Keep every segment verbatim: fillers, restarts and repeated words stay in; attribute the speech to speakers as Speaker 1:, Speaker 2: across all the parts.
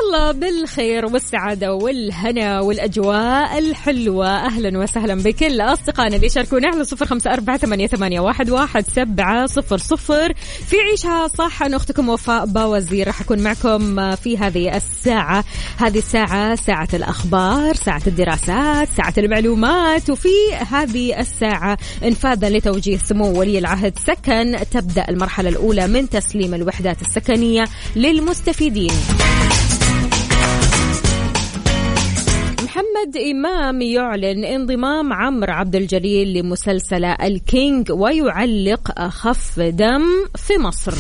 Speaker 1: الله بالخير والسعادة والهنا والأجواء الحلوة. أهلا وسهلا بكل أصدقائنا اللي يشاركونا على صفر خمسة أربعة ثمانية ثمانية واحد واحد سبعة صفر صفر في عيشها صح. أنا أختكم وفاء باوزير راح أكون معكم في هذه الساعة. هذه الساعة ساعة الأخبار، ساعة الدراسات، ساعة المعلومات، وفي هذه الساعة انفاذا لتوجيه سمو ولي العهد سكن تبدأ المرحلة الأولى من تسليم الوحدات السكنية للمستفيدين. محمد إمام يعلن انضمام عمرو عبد الجليل لمسلسل الكينج ويعلق أخف دم في مصر.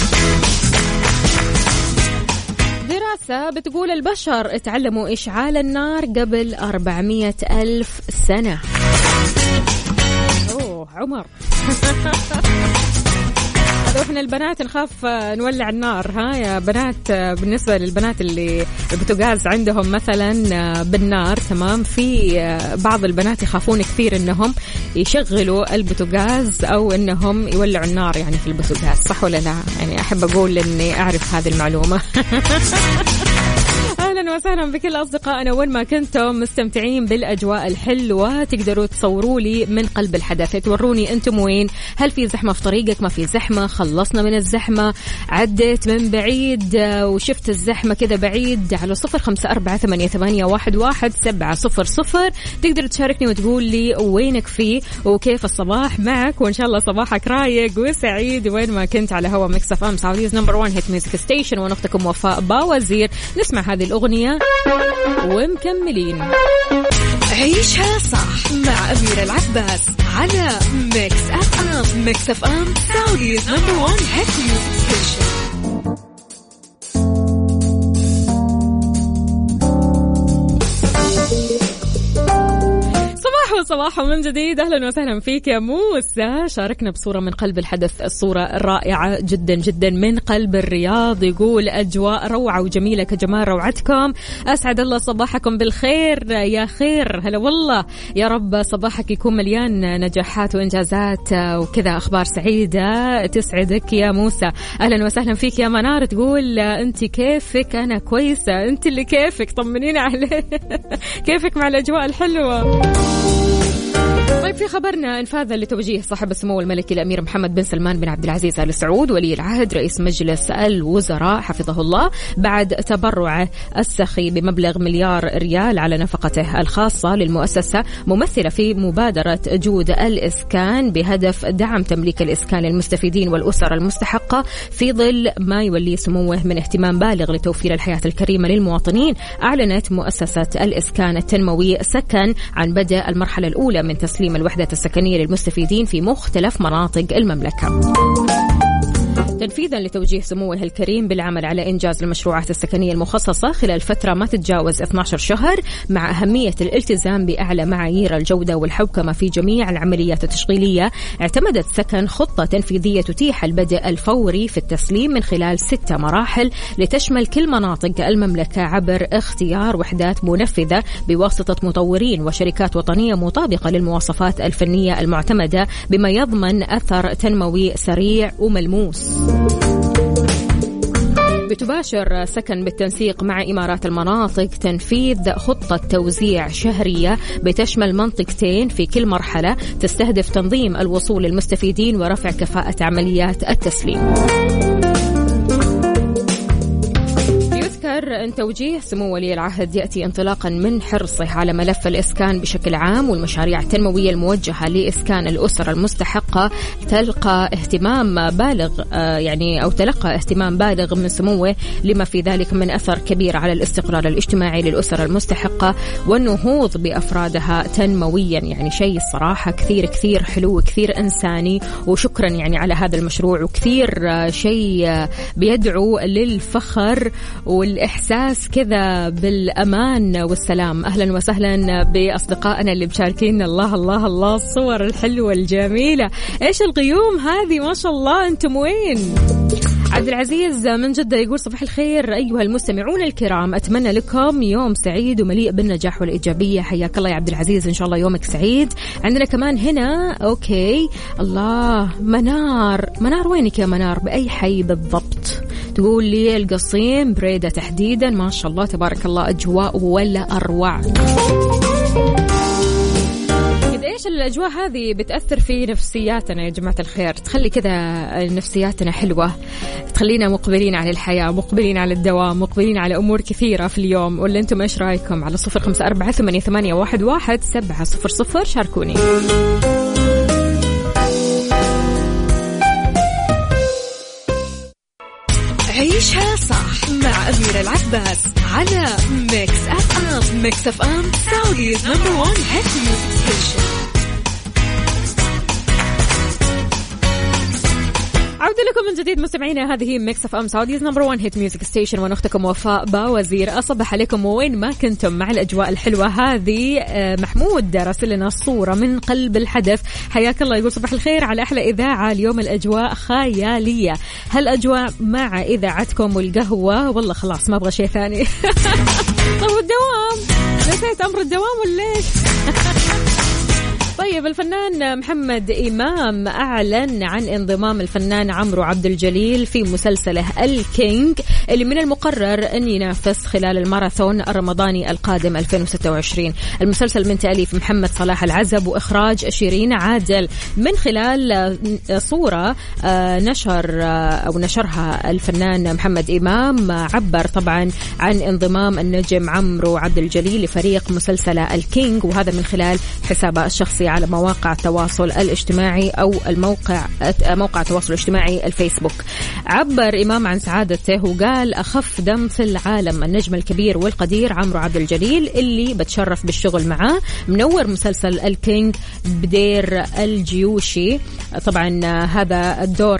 Speaker 1: دراسة بتقول البشر تعلموا إشعال النار قبل أربعمية ألف سنة. أوه عمر احنا البنات نخاف نولع النار، ها يا بنات. بالنسبة للبنات اللي البوتاجاز عندهم مثلا بالنار، تمام، في بعض البنات يخافون كثير انهم يشغلوا البوتاجاز او انهم يولعوا النار يعني في البوتاجاز، صح ولا لا؟ يعني احب اقول اني اعرف هذه المعلومة. أهلا وسهلا بكل أصدقائنا وين ما كنتم مستمتعين بالأجواء الحلوة. تقدروا تصوروا لي من قلب الحدث، توروني أنتم وين. هل في زحمة في طريقك؟ ما في زحمة؟ خلصنا من الزحمة؟ عدت من بعيد وشفت الزحمة كذا بعيد؟ على صفر خمسة أربعة ثمانية ثمانية واحد واحد سبعة صفر صفر تقدر تشاركني وتقول لي وينك فيه وكيف الصباح معك، وإن شاء الله صباحك رايق وسعيد وين ما كنت على هوا ميكس اف ام سعوديز نمبر وان هيت ميوزك ستيشن. ونختكم وفاء باوزير. نسمع هذه الأغنية ومكملين.
Speaker 2: عيشها صح مع أميرة العباس على ميكس اف ام. ميكس اف ام سعوديز نمبر وان هيت ميوزك ستيشن.
Speaker 1: صباح من جديد. أهلا وسهلا فيك يا موسى. شاركنا بصورة من قلب الحدث، الصورة الرائعة جدا جدا من قلب الرياض. يقول أجواء روعة وجميلة كجمال روعتكم. أسعد الله صباحكم بالخير يا خير. هلا والله، يا رب صباحك يكون مليان نجاحات وإنجازات وكذا أخبار سعيدة تسعدك يا موسى. أهلا وسهلا فيك يا منار. تقول أنت كيفك؟ أنا كويسة. أنت اللي كيفك؟ طمنين عليه. كيفك مع الأجواء الحلوة؟ طيب، في خبرنا انفاذا لتوجيه صاحب السمو الملكي الأمير محمد بن سلمان بن عبد العزيز آل سعود ولي العهد رئيس مجلس الوزراء حفظه الله بعد تبرعه السخي بمبلغ مليار ريال على نفقته الخاصة للمؤسسة ممثلة في مبادرة جود الإسكان بهدف دعم تمليك الإسكان للمستفيدين والأسر المستحقة في ظل ما يولي سموه من اهتمام بالغ لتوفير الحياة الكريمة للمواطنين. أعلنت مؤسسة الإسكان التنموي سكن عن بدء المرحلة الأولى من تسليم الوحدة السكنية للمستفيدين في مختلف مناطق المملكة، تنفيذا لتوجيه سموه الكريم بالعمل على إنجاز المشروعات السكنية المخصصة خلال فترة ما تتجاوز اثني عشر شهر، مع أهمية الالتزام بأعلى معايير الجودة والحوكمة في جميع العمليات التشغيلية. اعتمدت سكن خطة تنفيذية تتيح البدء الفوري في التسليم من خلال ستة مراحل لتشمل كل مناطق المملكة عبر اختيار وحدات منفذة بواسطة مطورين وشركات وطنية مطابقة للمواصفات الفنية المعتمدة، بما يضمن أثر تنموي سريع وملموس. بتباشر سكن بالتنسيق مع إمارات المناطق تنفيذ خطة توزيع شهرية بتشمل منطقتين في كل مرحلة، تستهدف تنظيم الوصول للمستفيدين ورفع كفاءة عمليات التسليم. أن توجيه سمو ولي العهد يأتي انطلاقا من حرصه على ملف الإسكان بشكل عام، والمشاريع التنموية الموجهة لإسكان الأسر المستحقة تلقى اهتمام بالغ يعني أو تلقى اهتمام بالغ من سموه، لما في ذلك من أثر كبير على الاستقرار الاجتماعي للأسر المستحقة والنهوض بأفرادها تنمويا. يعني شيء الصراحة كثير كثير حلو وكثير إنساني، وشكرا يعني على هذا المشروع، وكثير شيء بيدعو للفخر والإحساس كذا بالأمان والسلام. أهلا وسهلا بأصدقائنا اللي مشاركين. الله الله الله الصور الحلوة الجميلة، إيش الغيوم هذه ما شاء الله. أنتم وين؟ عبد العزيز من جدة يقول صباح الخير أيها المستمعون الكرام، أتمنى لكم يوم سعيد ومليء بالنجاح والإيجابية. حياك الله يا عبد العزيز، إن شاء الله يومك سعيد. عندنا كمان هنا أوكي الله منار. منار وينك يا منار؟ بأي حي بالضبط؟ تقول لي القصيم بريدة تحديدا، ما شاء الله تبارك الله أجواء ولا أروع. إيش الأجواء هذه بتأثر في نفسياتنا يا جماعة الخير، تخلي كذا نفسياتنا حلوة، تخلينا مقبلين على الحياة، مقبلين على الدوام، مقبلين على أمور كثيرة في اليوم. ولا أنتم إيش رأيكم؟ على صفر خمسة أربعة ثمانية ثمانية واحد واحد سبعة صفر صفر شاركوني.
Speaker 2: عيشها صح مع أميرة العباس على ميكس أف أم. ميكس أف أم سعوديز نمبر وان هيت ميوزك ستيشن.
Speaker 1: عودة لكم من جديد مستمعينا، هذه ميكس أف أم سعوديز نمبر وان هيت ميوزك ستيشن، ونختكم وفاء باوزير. أصبح عليكم وين ما كنتم مع الأجواء الحلوة هذه. محمود راسل لنا الصورة من قلب الحدث، حياك الله، يقول صباح الخير على أحلى إذاعة. اليوم الأجواء خيالية، هل أجواء مع إذاعتكم والقهوة؟ والله خلاص ما أبغى شيء ثاني. طب الدوام، نسيت أمر الدوام ولا إيش؟ طيب، الفنان محمد إمام أعلن عن انضمام الفنان عمرو عبد الجليل في مسلسله الكينج، اللي من المقرر أن ينافس خلال الماراثون الرمضاني القادم ألفين وستة وعشرين. المسلسل من تأليف محمد صلاح العزب وإخراج شيرين عادل. من خلال صورة نشر أو نشرها الفنان محمد إمام، عبر طبعا عن انضمام النجم عمرو عبد الجليل لفريق مسلسله الكينج، وهذا من خلال حسابه الشخصي على مواقع التواصل الاجتماعي أو الموقع موقع التواصل الاجتماعي الفيسبوك. عبر إمام عن سعادته وقال: أخف دم في العالم النجم الكبير والقدير عمرو عبد الجليل، اللي بتشرف بالشغل معاه، منور مسلسل الكينج بدير الجيوشي. طبعا هذا الدور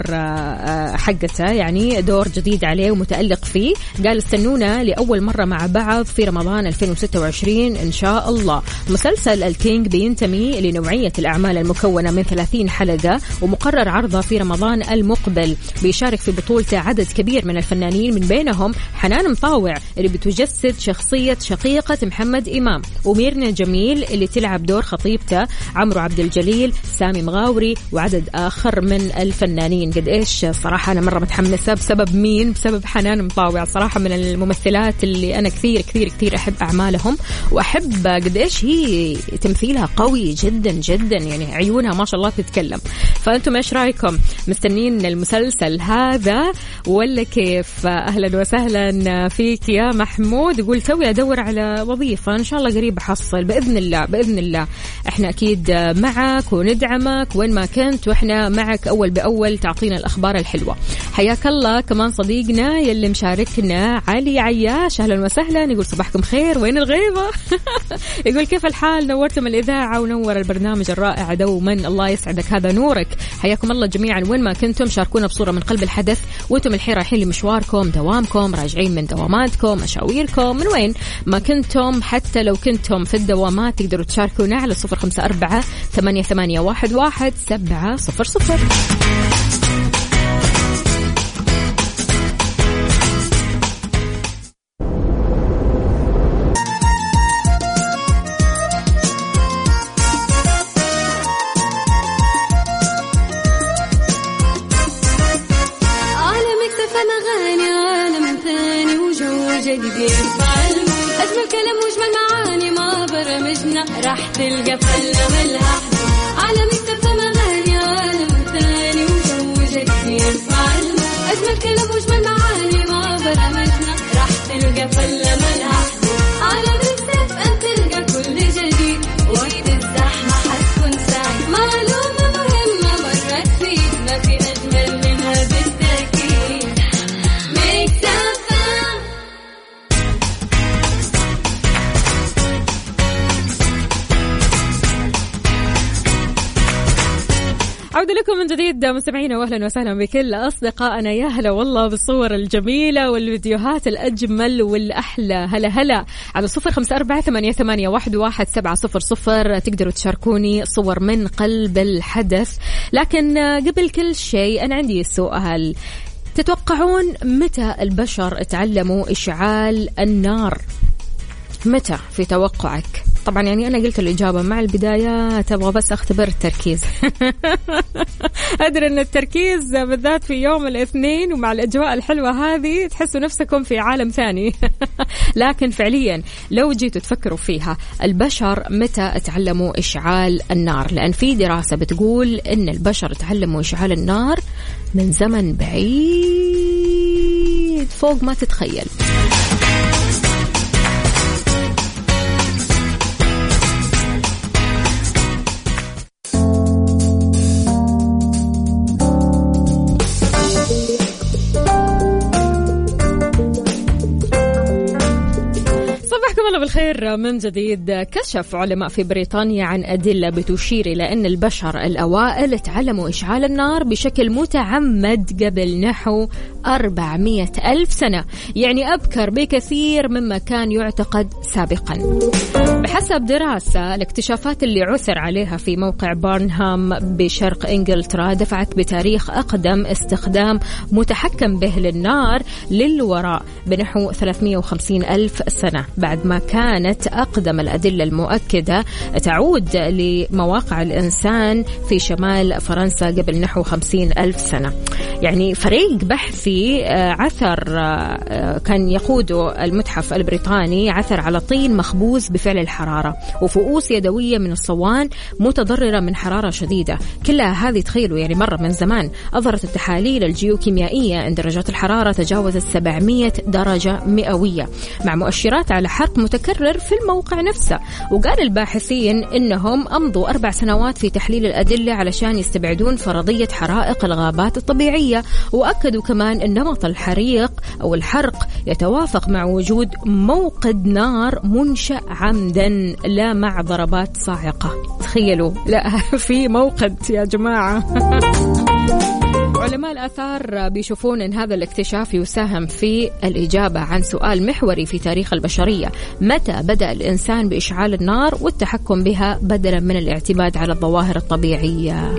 Speaker 1: حقته يعني دور جديد عليه ومتألق فيه. قال: استنونا لأول مرة مع بعض في رمضان ألفين وستة وعشرين إن شاء الله. مسلسل الكينج بينتمي لنوعية الأعمال المكونة من ثلاثين حلقة، ومقرر عرضها في رمضان المقبل. بيشارك في بطولته عدد كبير من الفنانين، من بينهم حنان مطاوع اللي بتجسد شخصية شقيقة محمد إمام، وميرنا جميل اللي تلعب دور خطيبته عمرو عبد الجليل، سامي مغاوري، وعدد آخر من الفنانين. قد إيش صراحة أنا مرة متحمسة. بسبب مين؟ بسبب حنان مطاوع. صراحة من الممثلات اللي أنا كثير كثير كثير أحب أعمالهم، وأحب قد إيش هي تمثيلها قوي جدا جدا، يعني عيونها ما شاء الله تتكلم. فأنتم إيش رأيكم؟ مستنين المسلسل هذا ولا كيف؟ أهلا وسهلا فيك يا محمود. يقول: توي أدور على وظيفة، إن شاء الله قريب أحصل بإذن الله بإذن الله. إحنا أكيد معك وندعمك وين ما كنت، وإحنا معك أول بأول تعطينا الأخبار الحلوة. حياك الله. كمان صديقنا يلي مشاركنا علي عياش، أهلا وسهلا. يقول: صباحكم خير، وين الغيبة؟ يقول: كيف الحال؟ نورتم الإذاعة ونور البرنامج الرائع دوما، الله يسعدك، هذا نورك. حياكم الله جميعا وين ما كنتم. شاركونا بصورة من قلب الحدث، وانتم الحين رايحين لمشواركم، دوامكم، راجعين من دواماتكم، مشاويركم، من وين ما كنتم. حتى لو كنتم في الدوامات تقدروا تشاركونا على صفر خمسة أربعة ثمانية ثمانية واحد واحد سبعة صفر صفر.
Speaker 3: أجمل كلام وجمل معاني ما برمجنا راح تلقى فلة ملها على مكتب مغاني عالم ثاني وجو جديد يفعل. أجمل كلام وجمل معاني ما برمجنا راح تلقى فلة ملها على مكتب أن تلقى كل جديد. وقت الزحمة حتكون سعيد، معلومة مهمة مرت فيك ما في أجمل منها بالتأكيد. مكتب
Speaker 1: عودة لكم من جديد مستمعينا، واهلا وسهلا بكل اصدقائنا. يا هلا والله بالصور الجميله والفيديوهات الاجمل والاحلى. هلا هلا على صفر خمسة أربعة ثمانية ثمانية واحد واحد سبعة صفر صفر. تقدروا تشاركوني صور من قلب الحدث. لكن قبل كل شيء انا عندي سؤال: تتوقعون متى البشر تعلموا اشعال النار؟ متى في توقعك؟ طبعا يعني أنا قلت الإجابة مع البداية، تبغى بس أختبر التركيز. أدري أن التركيز بالذات في يوم الاثنين ومع الأجواء الحلوة هذه تحسوا نفسكم في عالم ثاني. لكن فعليا لو جيتوا تفكروا فيها، البشر متى تعلموا إشعال النار؟ لأن في دراسة بتقول أن البشر تعلموا إشعال النار من زمن بعيد فوق ما تتخيل. بالخير من جديد. كشف علماء في بريطانيا عن أدلة بتشير إلى أن البشر الأوائل تعلموا إشعال النار بشكل متعمد قبل نحو أربعمائة ألف سنة، يعني أبكر بكثير مما كان يعتقد سابقا. بحسب دراسة، الاكتشافات اللي عثر عليها في موقع بارنهام بشرق إنجلترا دفعت بتاريخ أقدم استخدام متحكم به للنار للوراء بنحو ثلاثمائة وخمسين ألف سنة، بعد ما كانت أقدم الأدلة المؤكدة تعود لمواقع الإنسان في شمال فرنسا قبل نحو خمسين ألف سنة. يعني فريق بحثي عثر كان يقوده المتحف البريطاني عثر على طين مخبوز بفعل الحرارة وفؤوس يدوية من الصوان متضررة من حرارة شديدة. كلها هذه تخيلوا يعني مرة من زمان. أظهرت التحاليل الجيوكيميائية أن درجات الحرارة تجاوزت سبعمائة درجة مئوية مع مؤشرات على حرق متكرر في الموقع نفسه. وقال الباحثين إنهم أمضوا أربع سنوات في تحليل الأدلة علشان يستبعدون فرضية حرائق الغابات الطبيعية، وأكدوا كمان أن نمط الحريق أو الحرق يتوافق مع وجود موقد نار منشأ عمدا لا مع ضربات صاعقة. تخيلوا، لا في موقد يا جماعة. علماء الآثار بيشوفون أن هذا الاكتشاف يساهم في الإجابة عن سؤال محوري في تاريخ البشرية: متى بدأ الإنسان بإشعال النار والتحكم بها بدلا من الاعتماد على الظواهر الطبيعية؟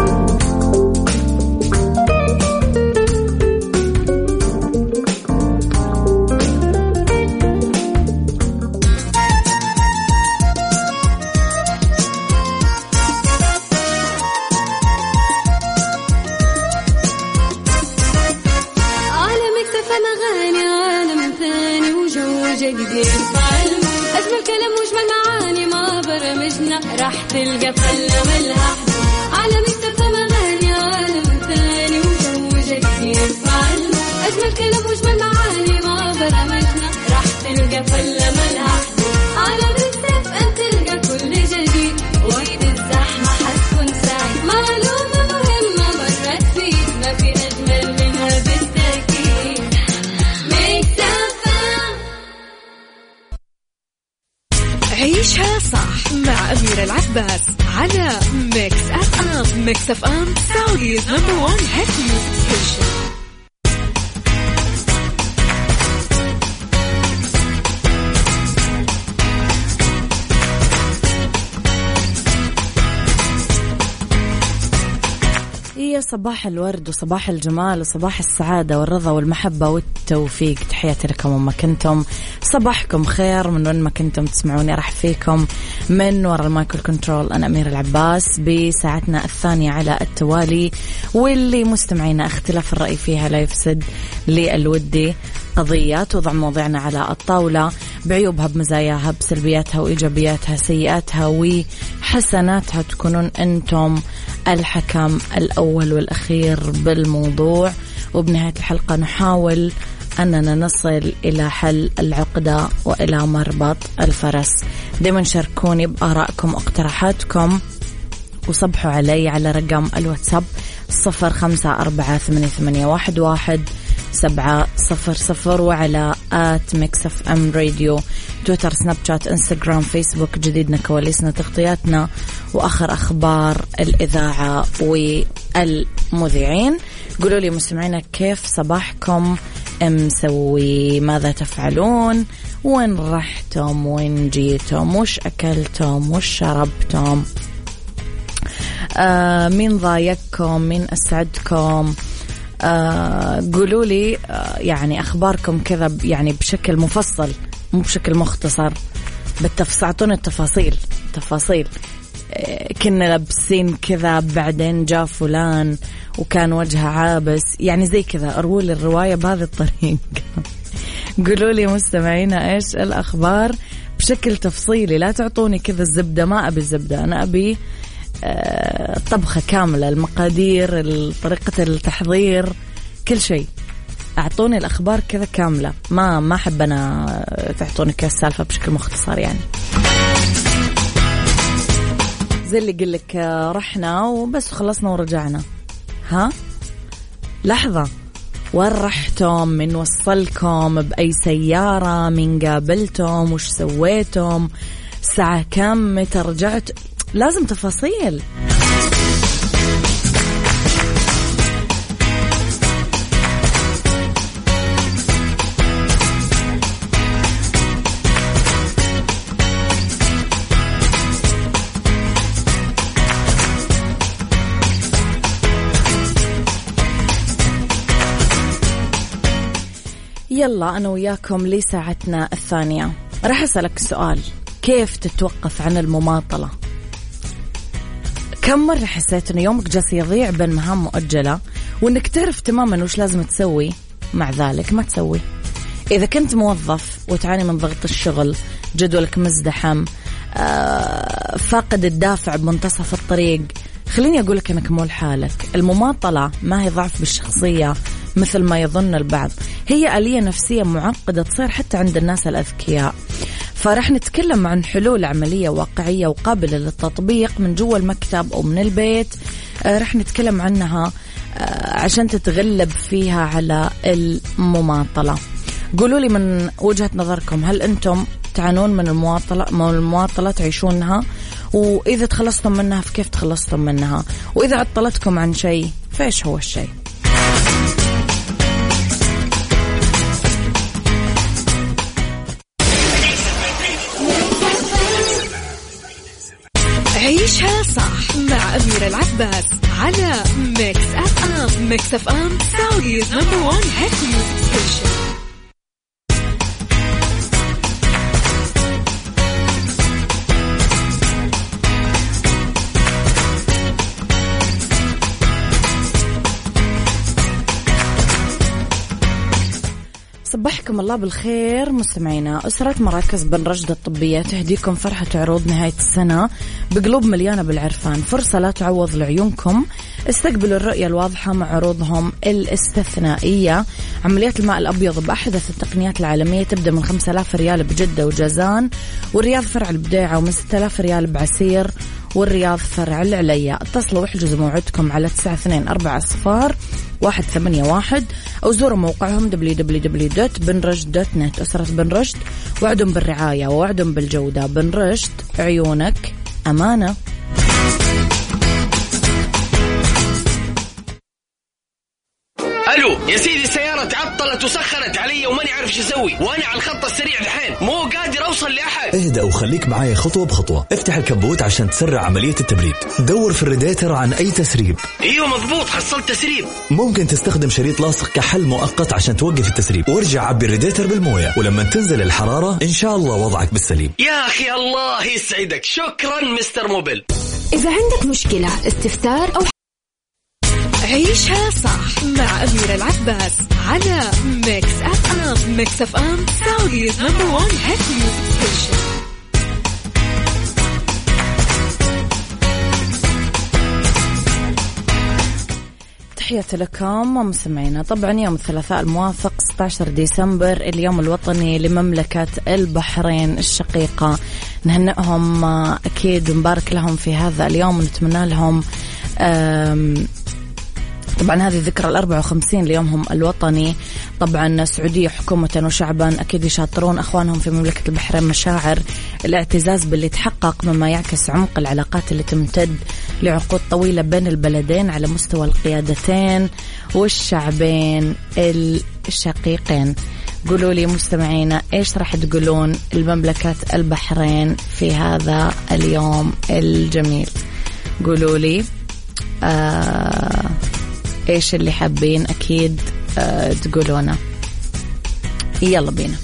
Speaker 3: أجمل كلام وجمل معاني ما برمجنا راح تلقى فلة ملها عالم يكتب مغاني عالم ثاني وجو جديد يفعلنا. أجمل كلام وجمل معاني ما برمجنا راح تلقى فلة ملها عالم يكتب أن تلقى كل جديد وقت الزحمة حتكون سعيد. معلومة مهمة مرت فيك ما في أجمل منها بالتأكيد.
Speaker 2: عيشها صح مع أميرة العباس على ميكس أف أم. ميكس أف أم سعوديز نمبر وان هيت ميوزك ستيشن.
Speaker 4: يا صباح الورد وصباح الجمال وصباح السعادة والرضا والمحبة والتوفيق. تحياتي لكم وما كنتم. صباحكم خير من وين ما كنتم تسمعوني. راح فيكم من وراء المايكل كنترول أنا أميرة العباس بساعتنا الثانية على التوالي، واللي مستمعينا اختلاف الرأي فيها لا يفسد للودي قضية. توضع مواضيعنا على الطاولة بعيوبها بمزاياها بسلبياتها وإيجابياتها سيئاتها وحسناتها. تكونون أنتم الحكم الأول والأخير بالموضوع، وبنهاية الحلقة نحاول أننا نصل إلى حل العقدة وإلى مربط الفرس. دايما شاركوني بآرائكم واقتراحاتكم وصبحوا علي على رقم الواتساب صفر خمسة أربعة ثمانية ثمانية واحد واحد سبعة صفر صفر، وعلى آت ميكس أف أم راديو، تويتر، سناب شات، إنستغرام، فيسبوك. جديدنا، كواليسنا، تغطياتنا، وآخر أخبار الإذاعة والمذيعين. قولوا لي مستمعينا كيف صباحكم مسوي، ماذا تفعلون، وين رحتم، وين جيتم، وش أكلتم، وش شربتم، آه مين ضايقكم، مين أسعدكم. آه قولوا لي آه يعني أخباركم كذا يعني بشكل مفصل مو بشكل مختصر بالتفصيل. أعطونا التفاصيل تفاصيل كنا لابسين كذا بعدين جاء فلان وكان وجهه عابس، يعني زي كذا. أرووا لي الرواية بهذه الطريقة. قولوا لي مستمعينا إيش الأخبار بشكل تفصيلي، لا تعطوني كذا الزبدة، ما أبي الزبدة، أنا أبي آه طبخة كاملة، المقادير، طريقة التحضير، كل شيء. أعطوني الأخبار كذا كاملة، ما ما أحب أنا تعطوني كذا السالفة بشكل مختصر. يعني زي اللي قلك رحنا وبس خلصنا ورجعنا. ها لحظة، وين رحتم؟ من وصلكم؟ بأي سيارة؟ من قابلتم؟ وش سويتم؟ ساعة كم؟ متى رجعت؟ لازم تفاصيل. يلا أنا وياكم لساعتنا الثانية. راح أسألك سؤال، كيف تتوقف عن المماطلة؟ كم مرة حسيت أن يومك جالس يضيع بين مهام مؤجلة وأنك تعرف تماما وش لازم تسوي، مع ذلك ما تسوي؟ إذا كنت موظف وتعاني من ضغط الشغل، جدولك مزدحم، آه، فاقد الدافع بمنتصف الطريق، خليني أقولك أنك مو لحالك. المماطلة ما هي ضعف بالشخصية مثل ما يظن البعض، هي آلية نفسية معقدة تصير حتى عند الناس الأذكياء. فرح نتكلم عن حلول عملية واقعية وقابلة للتطبيق من جوا المكتب أو من البيت. آه رح نتكلم عنها آه عشان تتغلب فيها على المماطلة. قولوا لي من وجهة نظركم، هل أنتم تعانون من المواطلة من المواطلة تعيشونها؟ وإذا تخلصتم منها فكيف تخلصتم منها؟ وإذا عطلتكم عن شيء فإيش هو الشيء؟
Speaker 2: عيشها صح مع أميرة العباس على ميكس أف أم. ميكس أف أم سعوديز نمبر وان هيت ميوزك ستيشن.
Speaker 4: صبحكم الله بالخير مستمعينا. أسرة مراكز بن رشد الطبية تهديكم فرحة عروض نهاية السنة بقلوب مليانة بالعرفان، فرصة لا تعوض لعيونكم. استقبلوا الرؤية الواضحة مع عروضهم الاستثنائية. عمليات الماء الأبيض بأحدث التقنيات العالمية تبدأ من خمسة آلاف ريال بجدة وجازان، والرياض فرع البديعة، ومن ستة آلاف ريال بعسير، والرياض فرع العليا. اتصلوا واحجزوا موعدكم على تسعة اثنين أربعة صفار واحد ثمانية واحد أو زوروا موقعهم دبليو دبليو دبليو دوت بن رشد دوت نت. أسرة بن رشد وعدهم بالرعاية ووعدهم بالجودة. بن رشد، عيونك أمانة.
Speaker 5: الو يا سيدي، السيارة تعطلت وسخنت علي وماني عارف شو اسوي، وانا على الخط السريع الحين مو قادر اوصل لاحد.
Speaker 6: اهدأ وخليك معايا خطوة بخطوة. افتح الكبوت عشان تسرع عملية التبريد. دور في الراديتر عن اي تسريب.
Speaker 5: ايوه مضبوط، حصلت تسريب.
Speaker 6: ممكن تستخدم شريط لاصق كحل مؤقت عشان توقف التسريب، وارجع عبي الراديتر بالموية، ولما تنزل الحرارة ان شاء الله وضعك بالسليم.
Speaker 5: يا اخي الله يسعدك، شكرا مستر موبيل.
Speaker 2: إذا عندك مشكلة، استفسار أو عيشها صح مع أميرة العباس على ميكس أف أم. ميكس أف أم سعوديز نمبر وان هيت ميوزك ستيشن.
Speaker 4: تحياتي لكم ومسمعينا. طبعا يوم الثلاثاء الموافق ستة عشر ديسمبر اليوم الوطني لمملكة البحرين الشقيقة. نهنئهم أكيد ونبارك لهم في هذا اليوم ونتمنى لهم طبعا هذه الذكرى الأربعة وخمسين ليومهم الوطني. طبعا السعودية حكومة وشعبا أكيد يشاطرون أخوانهم في مملكة البحرين مشاعر الاعتزاز باللي تحقق، مما يعكس عمق العلاقات اللي تمتد لعقود طويلة بين البلدين على مستوى القيادتين والشعبين الشقيقين. قولوا لي مستمعينا إيش راح تقولون المملكة البحرين في هذا اليوم الجميل؟ قولوا لي آه إيش اللي حابين أكيد آه تقولونه. يلا بينا.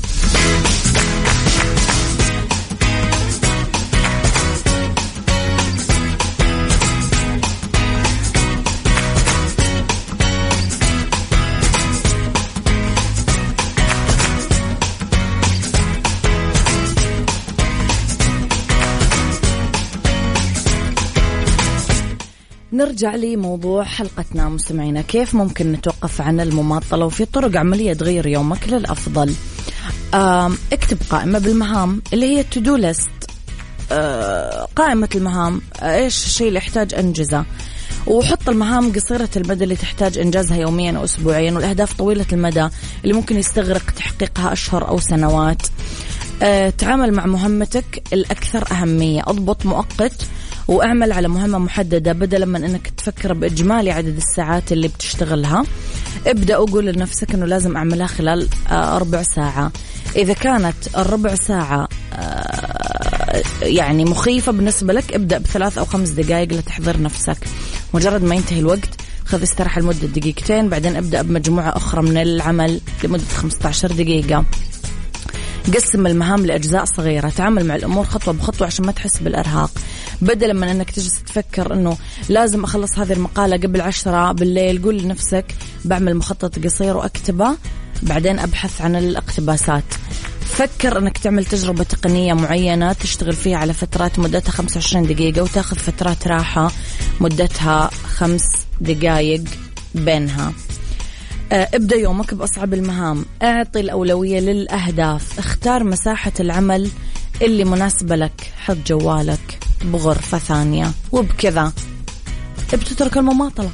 Speaker 4: نرجع لي موضوع حلقتنا مستمعينا، كيف ممكن نتوقف عن المماطلة وفي طرق عملية تغير يومك للأفضل. اكتب قائمة بالمهام اللي هي تو-دو ليست، قائمة المهام ايش الشيء اللي يحتاج انجزه، وحط المهام قصيرة المدى اللي تحتاج إنجازها يوميا أو أسبوعيا، والأهداف طويلة المدى اللي ممكن يستغرق تحقيقها أشهر أو سنوات. أه تعامل مع مهمتك الأكثر أهمية، أضبط مؤقت واعمل على مهمة محددة بدلا من أنك تفكر بإجمالي عدد الساعات اللي بتشتغلها. ابدأ أقول لنفسك أنه لازم أعملها خلال أه ربع ساعة. إذا كانت الربع ساعة أه يعني مخيفة بالنسبة لك، ابدأ بثلاث أو خمس دقائق لتحضير نفسك. مجرد ما ينتهي الوقت خذ استراحة لمدة دقيقتين، بعدين ابدأ بمجموعة أخرى من العمل لمدة خمسة عشر دقيقة. قسم المهام لأجزاء صغيرة، تعامل مع الأمور خطوة بخطوة عشان ما تحس بالإرهاق، بدلا من أنك تجلس تفكر أنه لازم أخلص هذه المقالة قبل عشرة بالليل. قول لنفسك بعمل مخطط قصير وأكتبه، بعدين أبحث عن الاقتباسات. فكر أنك تعمل تجربة تقنية معينة تشتغل فيها على فترات مدتها خمسة وعشرين دقيقة، وتاخذ فترات راحة مدتها خمس دقائق بينها. ابدأ يومك بأصعب المهام، اعطي الأولوية للأهداف، اختار مساحة العمل اللي مناسبة لك، حط جوالك بغرفة ثانية، وبكذا بتترك المماطلة.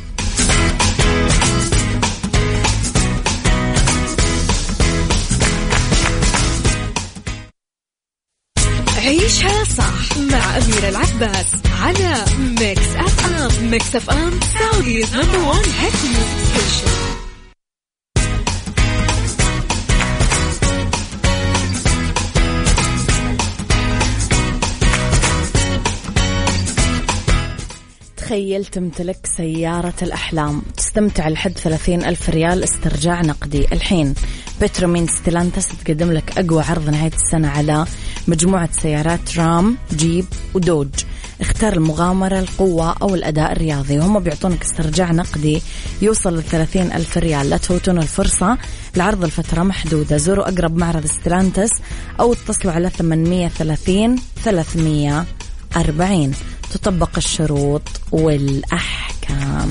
Speaker 2: عيشها صح مع أميرة العباس على ميكس أف أم. ميكس أف أم سعوديز نمبر وان هيت ميوزك ستيشن.
Speaker 4: تخيل تمتلك سيارة الأحلام، تستمتع لحد ثلاثين ألف ريال استرجاع نقدي. الحين بترومين ستيلانتس تقدم لك أقوى عرض نهاية السنة على مجموعة سيارات رام، جيب ودوج. اختار المغامرة، القوة أو الأداء الرياضي، وهم بيعطونك استرجاع نقدي يوصل لثلاثين ألف ريال. لا تفوتون الفرصة، العرض الفترة محدودة. زوروا أقرب معرض ستيلانتس أو اتصلوا على ثمانمية وثلاثين ثلاثمية وأربعين. تطبق الشروط والأحكام.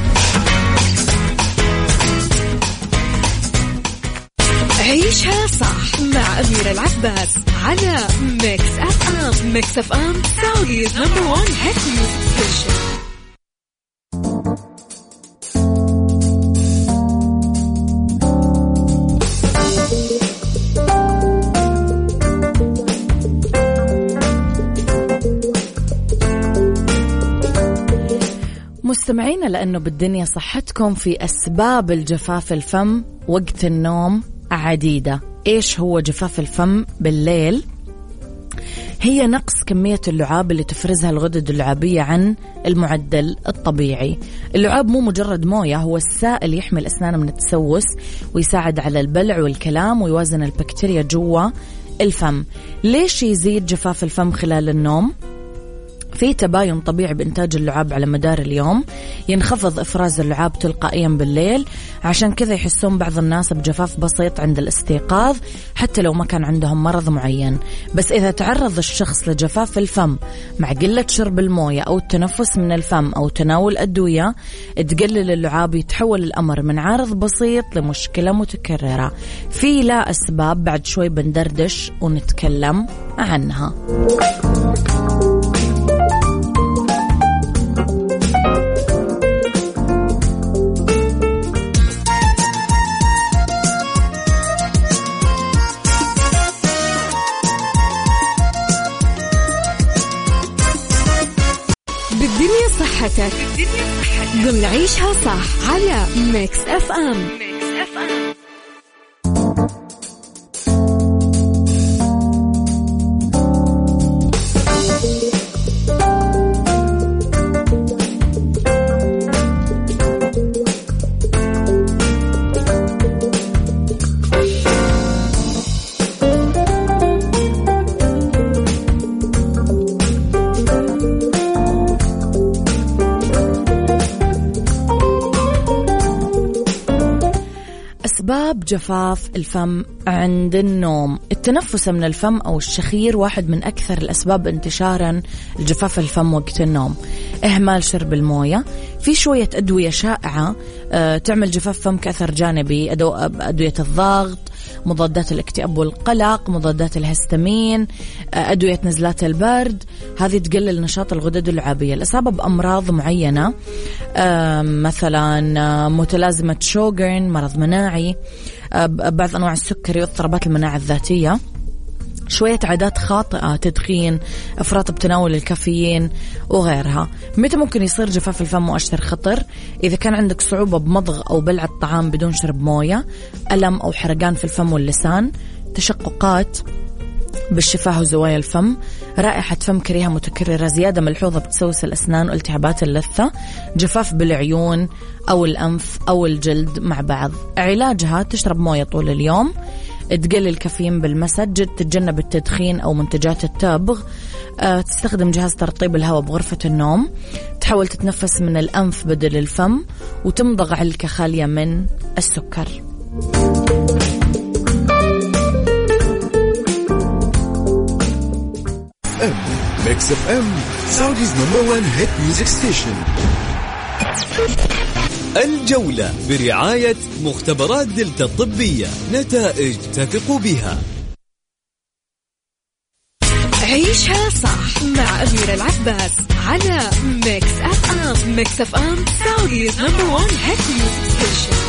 Speaker 2: عيشها صح مع أميرة العباس على ميكس أف أم. ميكس أف أم سعوديز نمبر وان هيت ميوزك ستيشن.
Speaker 4: مستمعينا، لأنه بالدنيا صحتكم، في أسباب الجفاف الفم وقت النوم عديدة. إيش هو جفاف الفم بالليل؟ هي نقص كمية اللعاب اللي تفرزها الغدد اللعابية عن المعدل الطبيعي. اللعاب مو مجرد موية، هو السائل يحمي الأسنان من التسوس ويساعد على البلع والكلام ويوازن البكتيريا جوا الفم. ليش يزيد جفاف الفم خلال النوم؟ في تباين طبيعي بإنتاج اللعاب على مدار اليوم، ينخفض إفراز اللعاب تلقائيا بالليل، عشان كذا يحسون بعض الناس بجفاف بسيط عند الاستيقاظ حتى لو ما كان عندهم مرض معين. بس إذا تعرض الشخص لجفاف الفم مع قلة شرب الموية أو التنفس من الفم أو تناول أدوية تقلل اللعاب، يتحول الأمر من عارض بسيط لمشكلة متكررة. في لا أسباب بعد شوي بندردش ونتكلم عنها.
Speaker 2: بالدنيا صحتك ضمن عيشها صح على ميكس أف أم.
Speaker 4: جفاف الفم عند النوم. التنفس من الفم أو الشخير واحد من أكثر الأسباب انتشارا لجفاف الفم وقت النوم. إهمال شرب الموية. في شوية أدوية شائعة تعمل جفاف فم كأثر جانبي، أدوية الضغط، مضادات الاكتئاب والقلق، مضادات الهستامين، أدوية نزلات البرد، هذه تقلل نشاط الغدد اللعابية. الإصابة بأمراض معينة مثلا متلازمة شوغرن، مرض مناعي، بعض أنواع السكري واضطرابات المناعة الذاتية، شوية عادات خاطئة، تدخين، إفراط بتناول الكافيين وغيرها. متى ممكن يصير جفاف الفم مؤشر خطر؟ إذا كان عندك صعوبة بمضغ أو بلع الطعام بدون شرب موية، ألم أو حرقان في الفم واللسان، تشققات بالشفاه وزوايا الفم، رائحة فم كريهة متكررة، زيادة ملحوظة بتسوس الأسنان والتهابات اللثة، جفاف بالعيون أو الأنف أو الجلد مع بعض. علاجها تشرب موية طول اليوم، تقلل الكافيين بالمسج، تتجنب التدخين أو منتجات التبغ، أه، تستخدم جهاز ترطيب الهواء بغرفة النوم، تحاول تتنفس من الأنف بدل الفم، وتمضغ علكة خالية من السكر.
Speaker 7: ميكس اف ام سعوديز نمبر وان هيت ميوزك ستيشن.
Speaker 8: الجولة برعاية مختبرات دلتا الطبية، نتائج تثق بها.
Speaker 2: عيشها صح مع أميرة العباس على ميكس اف ام. ميكس اف ام سعوديز نمبر وان هيت ميوزك ستيشن.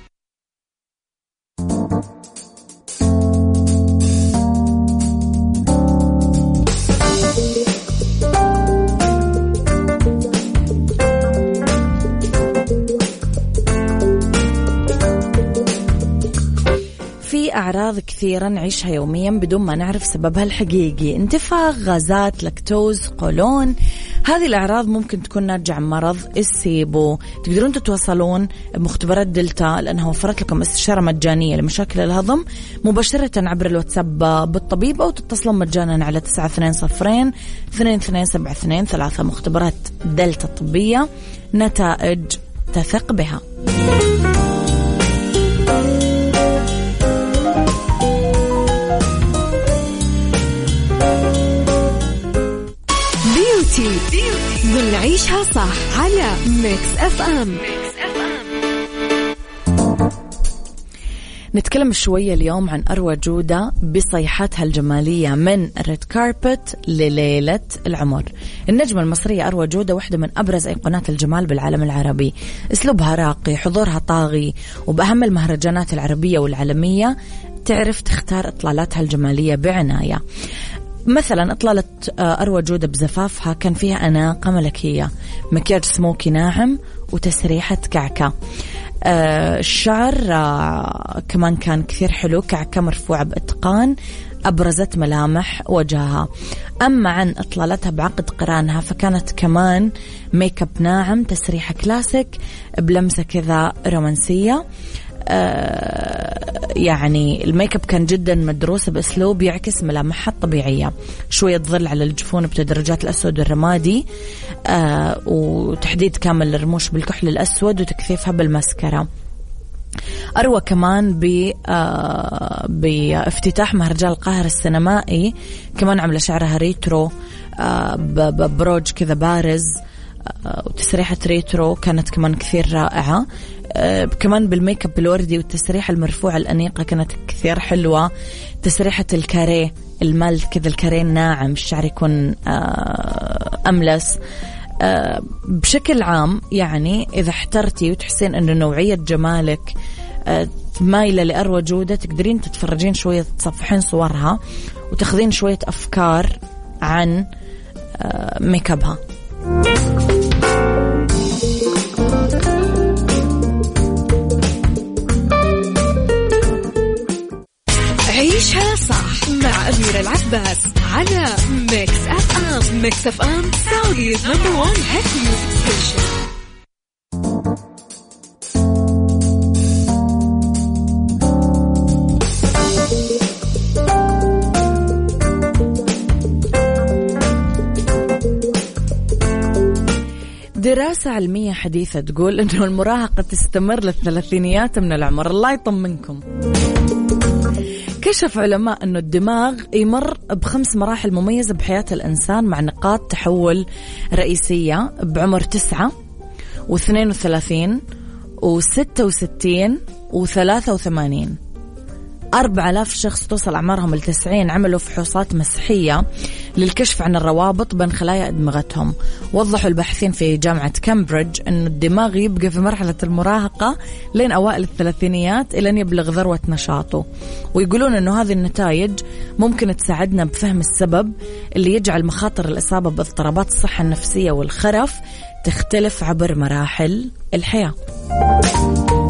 Speaker 4: أعراض كثيرة نعيشها يوميا بدون ما نعرف سببها الحقيقي، انتفاخ، غازات، لاكتوز، قولون. هذه الأعراض ممكن تكون ناتجة عن مرض السيبو. تقدرون تتواصلون بمختبرات دلتا لأنها وفرت لكم استشارة مجانية لمشاكل الهضم مباشرة عبر الواتساب بالطبيب، أو تتصلون مجانا على تسعة اثنين صفرين اثنين اثنين سبعة اثنين ثلاثة. مختبرات دلتا الطبية، نتائج تثق بها.
Speaker 2: من نعيشها صح على ميكس اف ام.
Speaker 4: نتكلم شوية اليوم عن أروى جودة بصيحتها الجمالية من ريد كاربت لليلة العمر. النجمة المصرية أروى جودة واحدة من أبرز أيقونات الجمال بالعالم العربي، أسلوبها راقي، حضورها طاغي، وبأهم المهرجانات العربية والعالمية تعرف تختار إطلالاتها الجمالية بعناية. مثلا إطلالة أروى جودة بزفافها كان فيها أناقة ملكية، مكياج سموكي ناعم، وتسريحة كعكة. آه الشعر آه كمان كان كثير حلو، كعكة مرفوعة بإتقان أبرزت ملامح وجهها. أما عن إطلالتها بعقد قرانها فكانت كمان ميك اب ناعم، تسريحة كلاسيك بلمسة كذا رومانسية. آه يعني الميك اب كان جدا مدروس بأسلوب يعكس ملامحها الطبيعية، شوية ظل على الجفون بتدرجات الأسود والرمادي، آه وتحديد كامل الرموش بالكحل الأسود وتكثيفها بالمسكرة. أروى كمان ب آه بافتتاح مهرجان القاهرة السينمائي كمان عمل شعرها ريترو آه ببروج كذا بارز، آه وتسريحة ريترو كانت كمان كثير رائعة. آه كمان بالميك اب الوردي والتسريحة المرفوعة الأنيقة كانت كثير حلوة. تسريحة الكاريه المال كذا، الكاريه الناعم، الشعر يكون آه أملس. آه بشكل عام يعني إذا احترتي وتحسين أنه نوعية جمالك آه مايلة لأروى جودة، تقدرين تتفرجين شوية، تصفحين صورها وتاخذين شوية أفكار عن آه ميك ابها.
Speaker 2: عيشها صح مع أميرة العباس على ميكس اف ام. ميكس اف ام سعوديز نمبر وان هيت ميوزك ستيشن.
Speaker 4: دراسة علمية حديثة تقول أنه المراهقة تستمر للثلاثينيات من العمر. الله يطمنكم. كشف علماء أنه الدماغ يمر بخمس مراحل مميزة بحياة الإنسان مع نقاط تحول رئيسية بعمر تسعة واثنين وثلاثين وستة وستين وثلاثة وثمانين. أربع آلاف شخص توصل أعمارهم لتسعين عملوا فحوصات مسحية للكشف عن الروابط بين خلايا أدمغتهم. وضحوا الباحثين في جامعة كامبريدج أن الدماغ يبقى في مرحلة المراهقة لين أوائل الثلاثينيات إلى أن يبلغ ذروة نشاطه. ويقولون أنه هذه النتائج ممكن تساعدنا بفهم السبب اللي يجعل مخاطر الإصابة باضطرابات الصحة النفسية والخرف تختلف عبر مراحل الحياة.